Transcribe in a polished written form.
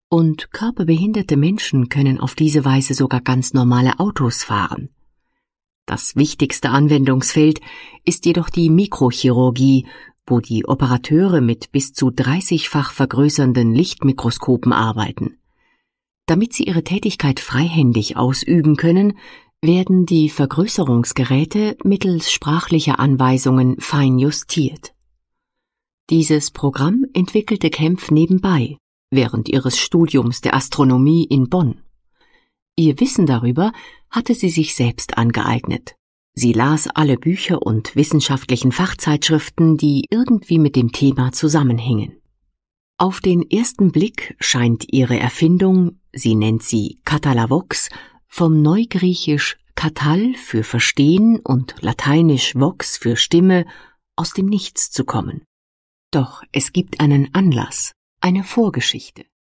Und körperbehinderte Menschen können auf diese Weise sogar ganz normale Autos fahren. Das wichtigste Anwendungsfeld ist jedoch die Mikrochirurgie, wo die Operateure mit bis zu 30-fach vergrößernden Lichtmikroskopen arbeiten. Damit sie ihre Tätigkeit freihändig ausüben können, werden die Vergrößerungsgeräte mittels sprachlicher Anweisungen fein justiert. Dieses Programm entwickelte Kempf nebenbei, während ihres Studiums der Astronomie in Bonn. Ihr Wissen darüber hatte sie sich selbst angeeignet. Sie las alle Bücher und wissenschaftlichen Fachzeitschriften, die irgendwie mit dem Thema zusammenhingen. Auf den ersten Blick scheint ihre Erfindung, sie nennt sie Katalavox, vom Neugriechisch katal für Verstehen und Lateinisch vox für Stimme aus dem Nichts zu kommen. Doch es gibt einen Anlass, eine Vorgeschichte.